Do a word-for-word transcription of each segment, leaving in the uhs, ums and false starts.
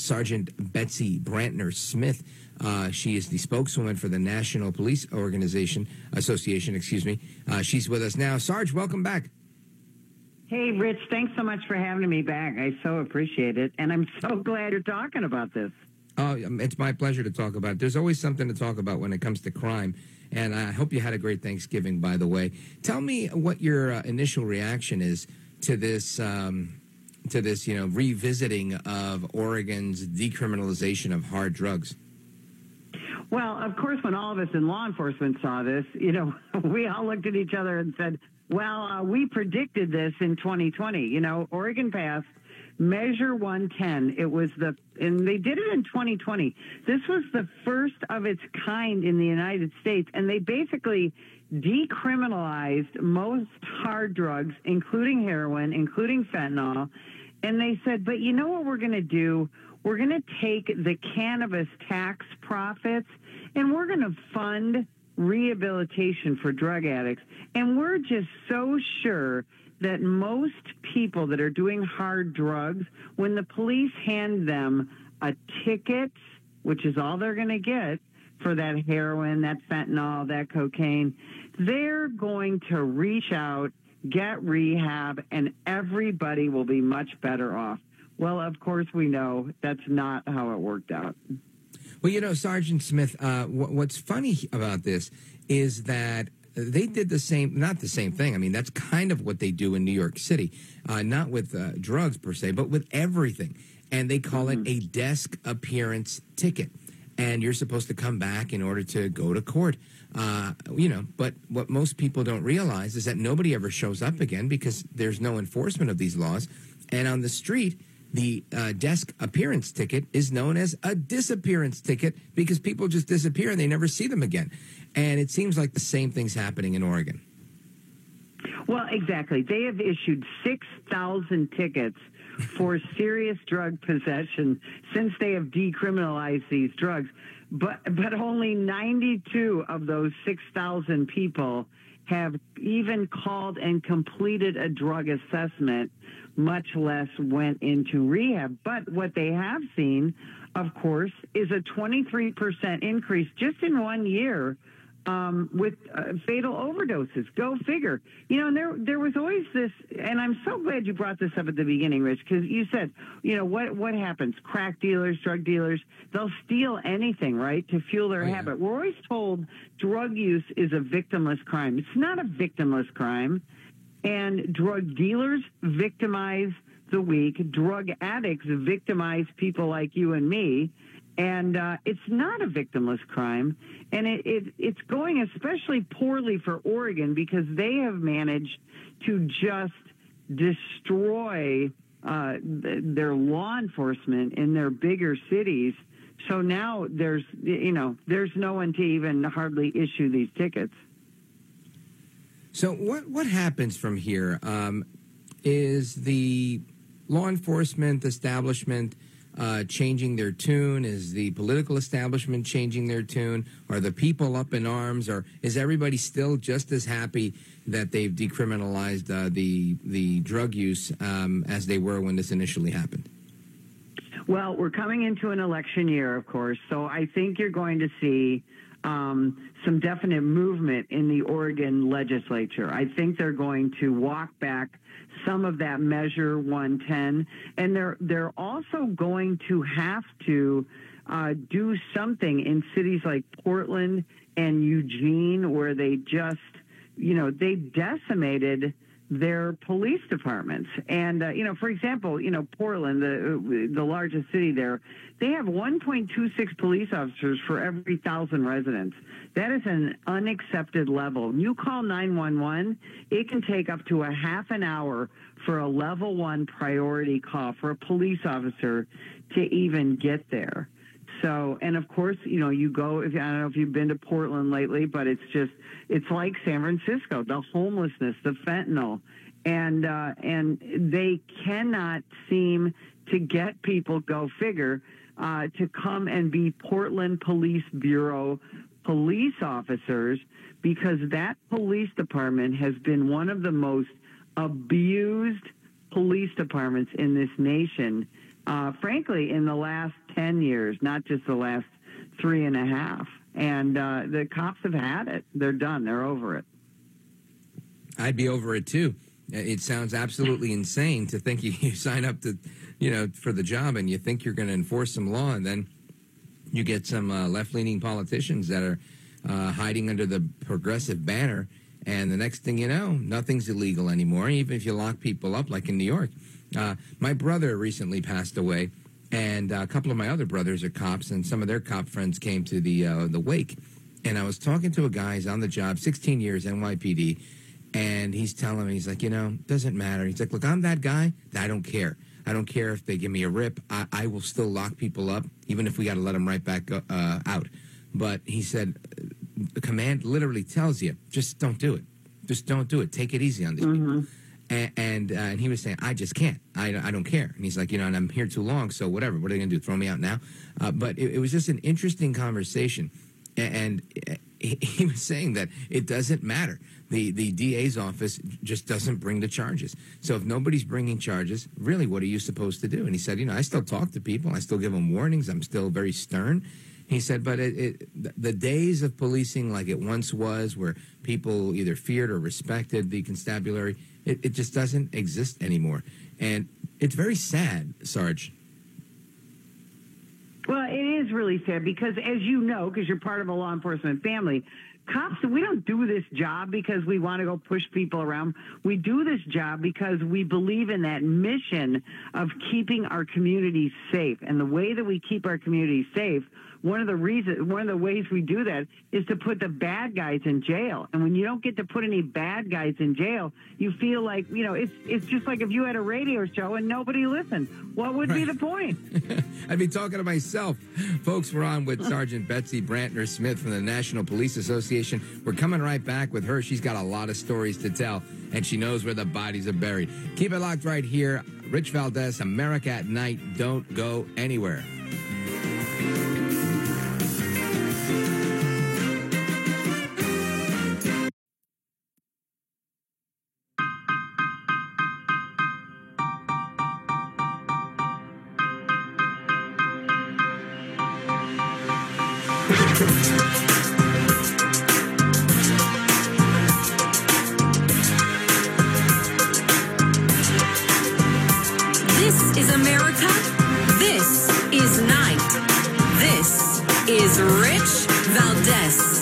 Sergeant Betsy Brantner Smith. Uh, she is the spokeswoman for the National Police Organization Association. Excuse me. Uh, she's with us now. Sarge, welcome back. Hey, Rich, thanks so much for having me back. I so appreciate it, and I'm so glad you're talking about this. Oh, it's my pleasure to talk about it. There's always something to talk about when it comes to crime, and I hope you had a great Thanksgiving, by the way. Tell me what your uh, initial reaction is to this, um, to this, you know, revisiting of Oregon's decriminalization of hard drugs. Well, of course, when all of us in law enforcement saw this, you know, we all looked at each other and said, well, uh, we predicted this in twenty twenty. You know, Oregon passed Measure one ten. It was the, and they did it in twenty twenty. This was the first of its kind in the United States, and they basically decriminalized most hard drugs, including heroin, including fentanyl. And they said, but you know what we're going to do? We're going to take the cannabis tax profits, and we're going to fund rehabilitation for drug addicts. And we're just so sure that most people that are doing hard drugs, when the police hand them a ticket, which is all they're going to get for that heroin, that fentanyl, that cocaine, they're going to reach out, get rehab, and everybody will be much better off. Well, of course, we know that's not how it worked out. Well, you know, Sergeant Smith, uh, w- what's funny about this is that they did the same, not the same thing. I mean, that's kind of what they do in New York City, uh, not with uh, drugs per se, but with everything. And they call mm-hmm. it a desk appearance ticket. And you're supposed to come back in order to go to court. Uh, you know, but what most people don't realize is that nobody ever shows up again because there's no enforcement of these laws. And on the street, the uh, desk appearance ticket is known as a disappearance ticket because people just disappear and they never see them again. And it seems like the same thing's happening in Oregon. Well, exactly. They have issued six thousand tickets for serious drug possession since they have decriminalized these drugs. But but only ninety-two of those six thousand people have even called and completed a drug assessment, much less went into rehab. But what they have seen, of course, is a twenty-three percent increase just in one year um, with uh, fatal overdoses. Go figure. You know, and there there was always this, and I'm so glad you brought this up at the beginning, Rich, because you said, you know, what what happens? Crack dealers, drug dealers, they'll steal anything, right, to fuel their oh, habit. Yeah. We're always told drug use is a victimless crime. It's not a victimless crime. And drug dealers victimize the weak. Drug addicts victimize people like you and me. And uh, it's not a victimless crime. And it, it, it's going especially poorly for Oregon because they have managed to just destroy uh, th- their law enforcement in their bigger cities. So now there's, you know, there's no one to even hardly issue these tickets. So what what happens from here? Um, is the law enforcement establishment uh, changing their tune? Is the political establishment changing their tune? Are the people up in arms? Or is everybody still just as happy that they've decriminalized uh, the the drug use um, as they were when this initially happened? Well, we're coming into an election year, of course, so I think you're going to see um, some definite movement in the Oregon legislature. I think they're going to walk back some of that Measure one ten, and they're they're also going to have to uh, do something in cities like Portland and Eugene, where they just, you know, they decimated their police departments. And, uh, you know, for example, you know, Portland, the the largest city there, they have one point two six police officers for every thousand residents. That is an unaccepted level. You call nine one one, it can take up to a half an hour for a level one priority call for a police officer to even get there. So, and of course, you know, you go, if I don't know if you've been to Portland lately, but it's just, it's like San Francisco, the homelessness, the fentanyl, and, uh, and they cannot seem to get people, go figure, uh, to come and be Portland Police Bureau police officers, because that police department has been one of the most abused police departments in this nation uh, frankly, in the last ten years, not just the last three and a half. And uh, the cops have had it. They're done. They're over it. I'd be over it, too. It sounds absolutely insane to think you, you sign up to, you know, for the job and you think you're going to enforce some law, and then you get some uh, left-leaning politicians that are uh, hiding under the progressive banner, and the next thing you know, nothing's illegal anymore, even if you lock people up like in New York. Uh, my brother recently passed away, and a couple of my other brothers are cops, and some of their cop friends came to the uh, the wake. And I was talking to a guy, he's on the job, sixteen years, N Y P D, and he's telling me, he's like, you know, doesn't matter. He's like, look, I'm that guy. I don't care. I don't care if they give me a rip. I, I will still lock people up, even if we got to let them right back uh, out. But he said, the command literally tells you, just don't do it. Just don't do it. Take it easy on these Mm-hmm. people. And and, uh, and he was saying, I just can't. I, I don't care. And he's like, you know, and I'm here too long, so whatever. What are they going to do, throw me out now? Uh, but it, it was just an interesting conversation. And he, he was saying that it doesn't matter. The, the D A's office just doesn't bring the charges. So if nobody's bringing charges, really, what are you supposed to do? And he said, you know, I still talk to people. I still give them warnings. I'm still very stern. He said, but it, it, the days of policing like it once was, where people either feared or respected the constabulary, it, it just doesn't exist anymore. And it's very sad, Sarge. Well, it is really sad because, as you know, because you're part of a law enforcement family, cops, we don't do this job because we want to go push people around. We do this job because we believe in that mission of keeping our communities safe. And the way that we keep our communities safe, one of the reasons, one of the ways we do that is to put the bad guys in jail. And when you don't get to put any bad guys in jail, you feel like, you know, it's it's just like if you had a radio show and nobody listened. What would Right. be the point? I'd be talking to myself. Folks, we're on with Sergeant Betsy Brantner Smith from the National Police Association. We're coming right back with her. She's got a lot of stories to tell, and she knows where the bodies are buried. Keep it locked right here. Rich Valdez, America at Night. Don't go anywhere. This is America. This is Night. This is Rich Valdez.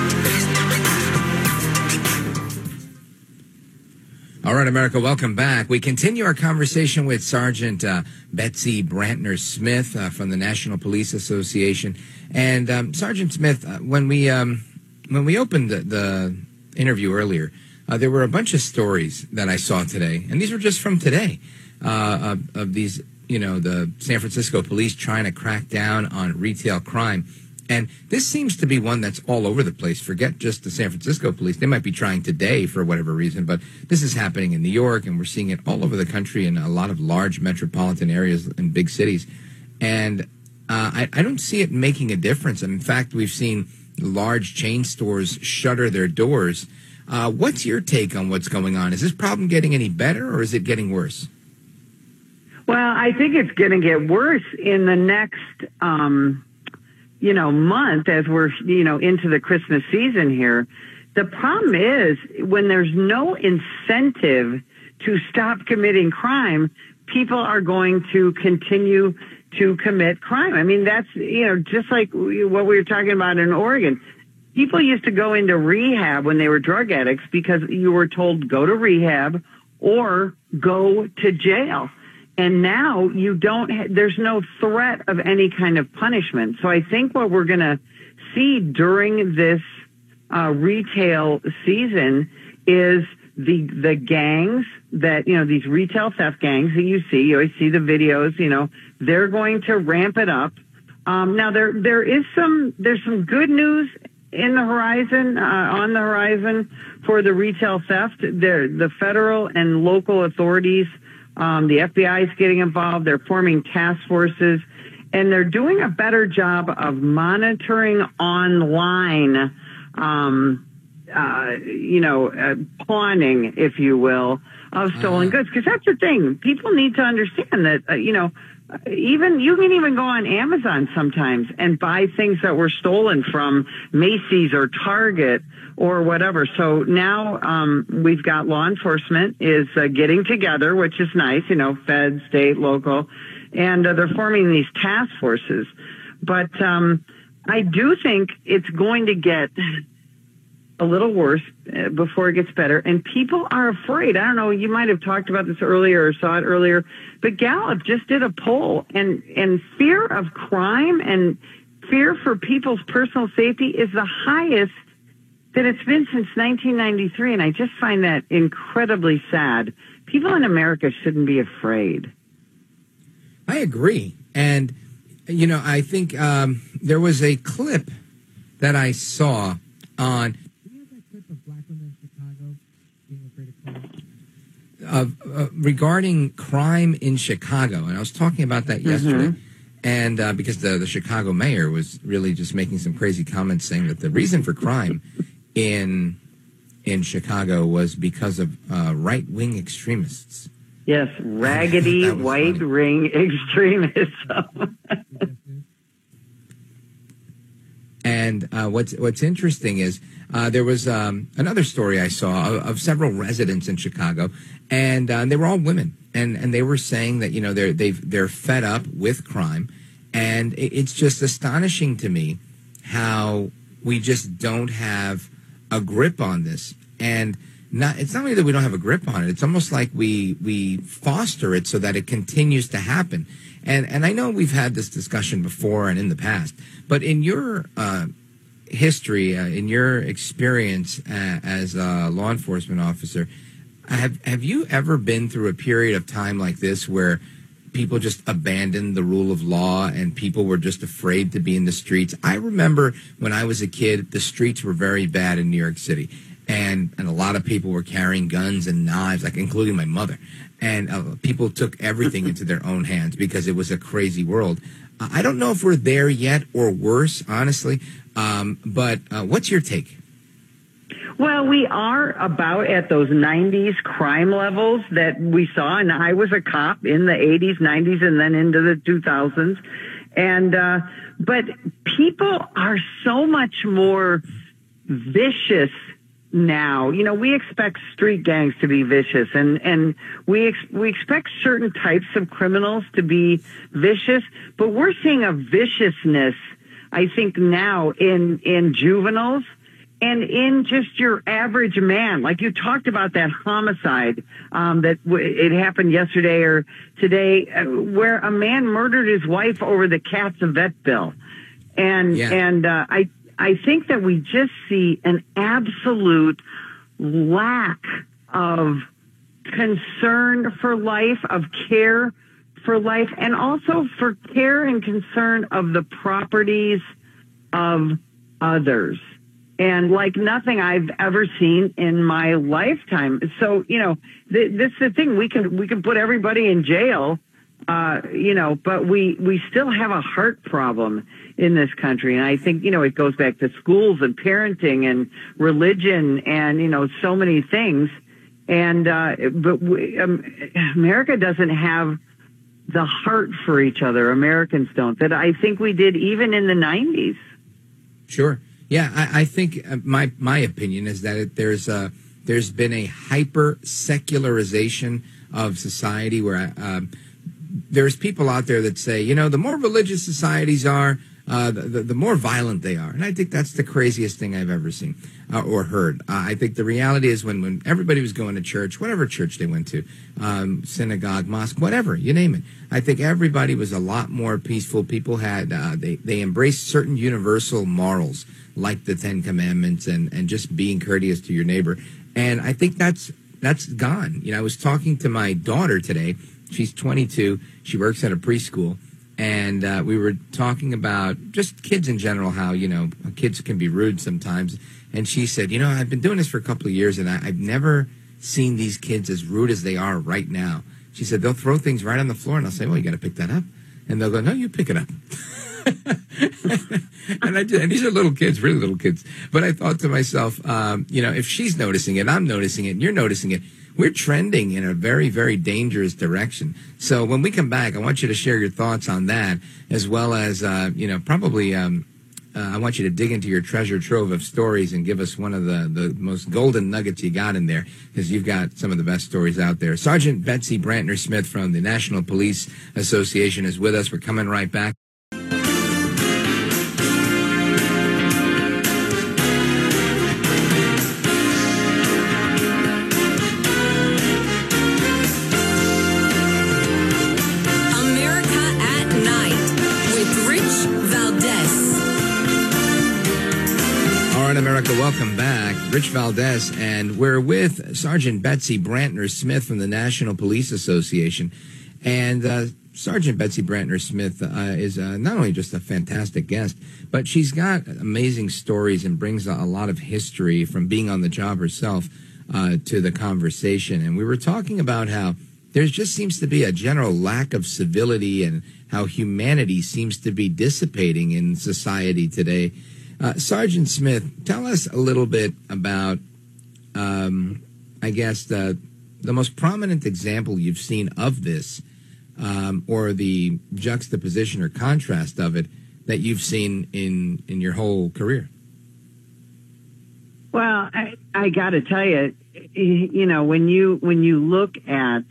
All right, America, welcome back. We continue our conversation with Sergeant uh, Betsy Brantner Smith uh, from the National Police Association. And um, Sergeant Smith, uh, when we um, when we opened the, the interview earlier, uh, there were a bunch of stories that I saw today, and these were just from today, uh, of, of these, you know, the San Francisco police trying to crack down on retail crime. And this seems to be one that's all over the place. Forget just the San Francisco police. They might be trying today for whatever reason, but this is happening in New York, and we're seeing it all over the country in a lot of large metropolitan areas in big cities. And uh, I, I don't see it making a difference. And in fact, we've seen large chain stores shutter their doors. Uh, what's your take on what's going on? Is this problem getting any better, or is it getting worse? Well, I think it's going to get worse in the next, um, you know, month as we're, you know, into the Christmas season here. The problem is when there's no incentive to stop committing crime, people are going to continue to commit crime. I mean, that's, you know, just like what we were talking about in Oregon. People used to go into rehab when they were drug addicts because you were told go to rehab or go to jail. And now you don't, ha- there's no threat of any kind of punishment. So I think what we're going to see during this uh, retail season is the the gangs that, you know, these retail theft gangs that you see, you always see the videos, you know, they're going to ramp it up. Um, now there there is some, there's some good news in the horizon, uh, on the horizon for the retail theft. There, the federal and local authorities, Um, the F B I is getting involved. They're forming task forces, and they're doing a better job of monitoring online, um, uh, you know, uh, pawning, if you will, of stolen Uh-huh. goods. Because that's the thing. People need to understand that, uh, you know, even you can even go on Amazon sometimes and buy things that were stolen from Macy's or Target or whatever. So now um, we've got law enforcement is uh, getting together, which is nice, you know, fed, state, local, and uh, they're forming these task forces. But um, I do think it's going to get a little worse uh, before it gets better. And people are afraid. I don't know, you might have talked about this earlier or saw it earlier, but Gallup just did a poll, and, and fear of crime and fear for people's personal safety is the highest that it's been since nineteen ninety-three. And I just find that incredibly sad. People in America shouldn't be afraid. I agree. And, you know, I think um, there was a clip that I saw on... Of, uh, regarding crime in Chicago, and I was talking about that yesterday, mm-hmm. and uh, because the, the Chicago mayor was really just making some crazy comments saying that the reason for crime in in Chicago was because of uh, right-wing extremists. Yes, raggedy white-wing extremism. And uh, what's what's interesting is uh, there was um, another story I saw of, of several residents in Chicago, and uh, they were all women, and, and they were saying that you know they're they've they're fed up with crime, and it, it's just astonishing to me how we just don't have a grip on this, and not it's not only that we don't have a grip on it; it's almost like we we foster it so that it continues to happen. And and I know we've had this discussion before and in the past, but in your uh, history, uh, in your experience uh, as a law enforcement officer, have have you ever been through a period of time like this where people just abandoned the rule of law and people were just afraid to be in the streets? I remember when I was a kid, the streets were very bad in New York City, and and a lot of people were carrying guns and knives, like including my mother. And uh, people took everything into their own hands because it was a crazy world. Uh, I don't know if we're there yet or worse, honestly. Um, but uh, what's your take? Well, we are about at those nineties crime levels that we saw. And I was a cop in the eighties, nineties, and then into the two thousands. And uh, but people are so much more vicious now. You know, we expect street gangs to be vicious, and, and we ex- we expect certain types of criminals to be vicious, but we're seeing a viciousness, I think, now in, in juveniles and in just your average man. Like you talked about that homicide um, that w- it happened yesterday or today, uh, where a man murdered his wife over the cat's vet bill. And, yeah. and uh, I I think that we just see an absolute lack of concern for life, of care for life, and also for care and concern of the properties of others. And like nothing I've ever seen in my lifetime. So, you know, th- this is the thing. We can, we can put everybody in jail, uh, you know, but we, we still have a heart problem in this country. And I think, you know, it goes back to schools and parenting and religion and, you know, so many things. And, uh, but we, um, America doesn't have the heart for each other. Americans don't. That I think we did even in the nineties. Sure. Yeah. I, I think uh, my, my opinion is that it, there's a, there's been a hyper secularization of society where, um, there's people out there that say, you know, the more religious societies are, uh, the, the, the more violent they are. And I think that's the craziest thing I've ever seen uh, or heard. Uh, I think the reality is when, when everybody was going to church, whatever church they went to, um, synagogue, mosque, whatever, you name it. I think everybody was a lot more peaceful. People had, uh, they, they embraced certain universal morals like the Ten Commandments and, and just being courteous to your neighbor. And I think that's, that's gone. You know, I was talking to my daughter today. She's twenty-two. She works at a preschool. And uh, we were talking about just kids in general, how, you know, kids can be rude sometimes. And she said, you know, I've been doing this for a couple of years, and I, I've never seen these kids as rude as they are right now. She said, they'll throw things right on the floor, and I'll say, well, you got to pick that up. And they'll go, no, you pick it up. and, I just, and these are little kids, really little kids. But I thought to myself, um, you know, if she's noticing it, I'm noticing it, and you're noticing it, we're trending in a very, very dangerous direction. So when we come back, I want you to share your thoughts on that, as well as, uh, you know, probably um, uh, I want you to dig into your treasure trove of stories and give us one of the, the most golden nuggets you got in there, because you've got some of the best stories out there. Sergeant Betsy Brantner Smith from the National Police Association is with us. We're coming right back. America, welcome back. Rich Valdez, and we're with Sergeant Betsy Brantner Smith from the National Police Association. And uh, Sergeant Betsy Brantner Smith uh, is uh, not only just a fantastic guest, but she's got amazing stories and brings a, a lot of history from being on the job herself uh, to the conversation. And we were talking about how there just seems to be a general lack of civility and how humanity seems to be dissipating in society today. Uh, Sergeant Smith, tell us a little bit about, um, I guess, the, the most prominent example you've seen of this, um, or the juxtaposition or contrast of it that you've seen in, in your whole career. Well, I, I got to tell you, you know, when you when you look at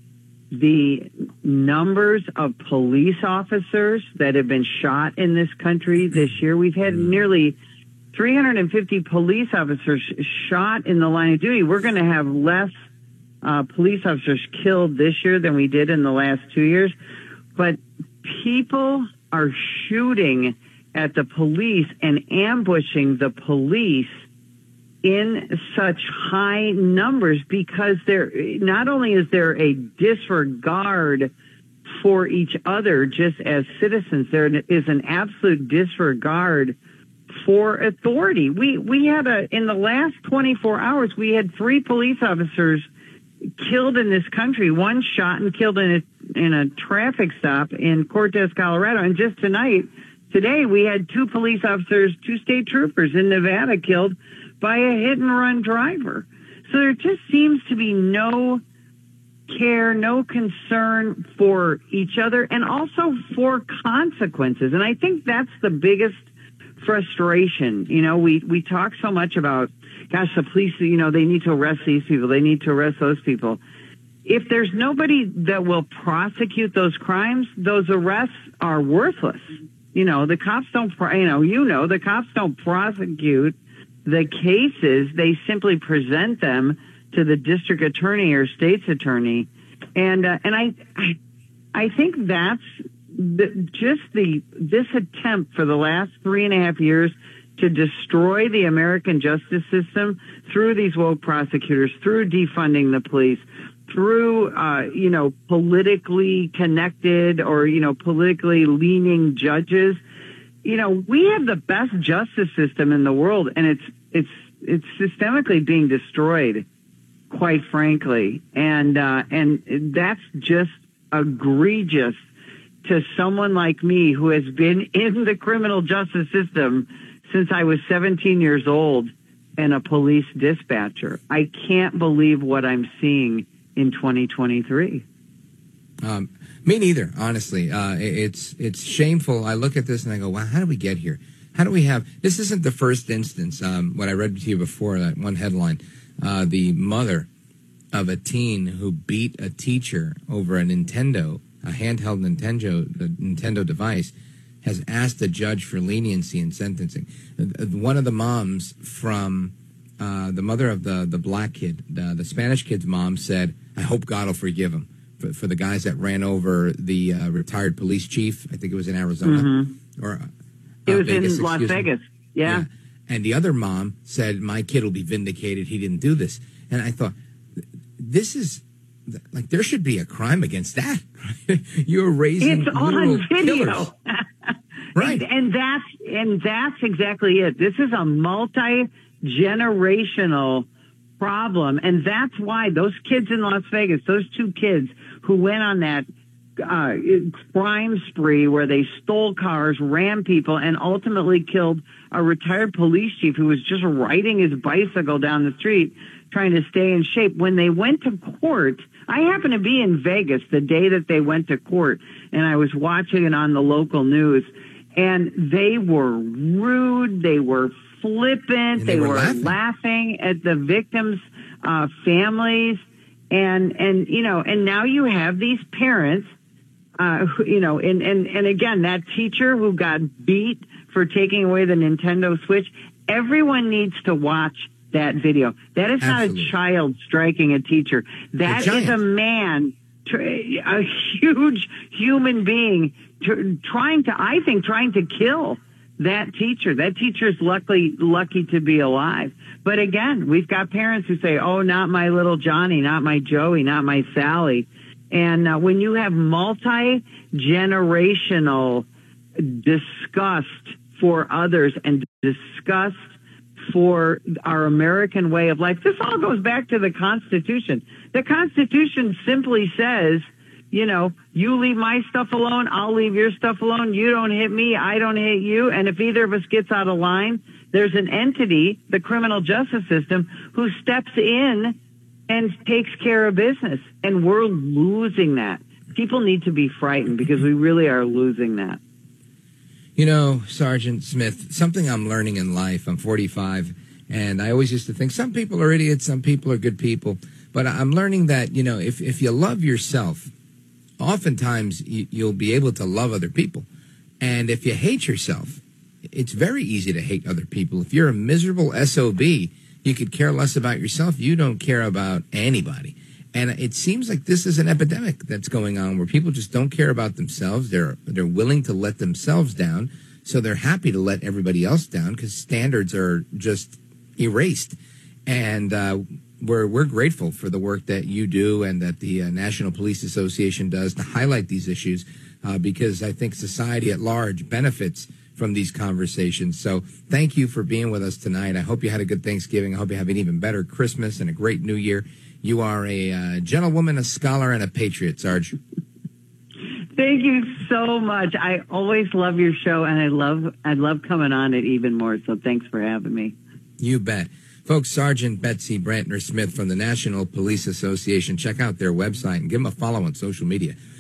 the numbers of police officers that have been shot in this country this year, we've had nearly three hundred fifty police officers shot in the line of duty. We're going to have less uh, police officers killed this year than we did in the last two years. But people are shooting at the police and ambushing the police in such high numbers because there not only is there a disregard for each other just as citizens, there is an absolute disregard for authority. We we had a in the last twenty-four hours we had three police officers killed in this country, one shot and killed in a in a traffic stop in Cortez, Colorado, and just tonight today we had two police officers, two state troopers in Nevada killed by a hit-and-run driver. So there just seems to be no care, no concern for each other, and also for consequences. And I think that's the biggest frustration. You know, we, we talk so much about, gosh, the police, you know, they need to arrest these people, they need to arrest those people. If there's nobody that will prosecute those crimes, those arrests are worthless. You know, the cops don't, you know, you know, the cops don't prosecute the cases, they simply present them to the district attorney or state's attorney, and uh, and I, I I think that's the, just the this attempt for the last three and a half years to destroy the American justice system through these woke prosecutors, through defunding the police, through uh, you know politically connected or you know politically leaning judges. You know, we have the best justice system in the world, and it's it's it's systemically being destroyed, quite frankly, and uh, and that's just egregious to someone like me who has been in the criminal justice system since I was seventeen years old and a police dispatcher. I can't believe what I'm seeing in twenty twenty-three. Um, me neither, honestly. Uh, it's it's shameful. I look at this and I go, wow, how did we get here? How do we have, this isn't the first instance. Um, what I read to you before, that one headline, uh, the mother of a teen who beat a teacher over a Nintendo, a handheld Nintendo, the Nintendo device, has asked a judge for leniency in sentencing. One of the moms from uh, the mother of the, the black kid, the, the Spanish kid's mom said, I hope God will forgive him. For, for the guys that ran over the uh, retired police chief, I think it was in Arizona, mm-hmm. or uh, it was Vegas, in Las Vegas. Yeah. yeah. And the other mom said, "My kid will be vindicated. He didn't do this." And I thought, this is like there should be a crime against that. You're raising it's on video, killers. Right? And, and that's and that's exactly it. This is a multi-generational problem, and that's why those kids in Las Vegas, those two kids who went on that uh, crime spree where they stole cars, rammed people, and ultimately killed a retired police chief who was just riding his bicycle down the street trying to stay in shape. When they went to court, I happened to be in Vegas the day that they went to court, and I was watching it on the local news, and they were rude, they were flippant, they they, were were laughing. laughing at the victims' uh, families, and, and, you know, and now you have these parents, uh, who, you know, and, and, and again, that teacher who got beat for taking away the Nintendo Switch, everyone needs to watch that video. That is Absolutely. not a child striking a teacher. That A is a giant. man, tr- a huge human being tr- trying to, I think, trying to kill that teacher. That teacher's luckily lucky to be alive. But again, we've got parents who say, oh, not my little Johnny, not my Joey, not my Sally. And uh, when you have multi-generational disgust for others and disgust for our American way of life, this all goes back to the Constitution. The Constitution simply says, you know, you leave my stuff alone, I'll leave your stuff alone. You don't hit me, I don't hit you. And if either of us gets out of line, there's an entity, the criminal justice system, who steps in and takes care of business. And we're losing that. People need to be frightened because we really are losing that. You know, Sergeant Smith, something I'm learning in life. I'm forty-five, and I always used to think some people are idiots, some people are good people. But I'm learning that, you know, if, if you love yourself, oftentimes you, you'll be able to love other people. And if you hate yourself, it's very easy to hate other people. If you're a miserable S O B, you could care less about yourself. You don't care about anybody. And it seems like this is an epidemic that's going on where people just don't care about themselves. They're they're willing to let themselves down, so they're happy to let everybody else down because standards are just erased. And uh, we're we're grateful for the work that you do and that the uh, National Police Association does to highlight these issues uh, because I think society at large benefits from these conversations. So thank you for being with us tonight. I hope you had a good Thanksgiving. I hope you have an even better Christmas and a great New Year. You are a uh, gentlewoman, a scholar, and a patriot, Sarge. Thank you so much. I always love your show, and I love I love coming on it even more. So thanks for having me. You bet. Folks, Sergeant Betsy Brantner Smith from the National Police Association. Check out their website and give them a follow on social media.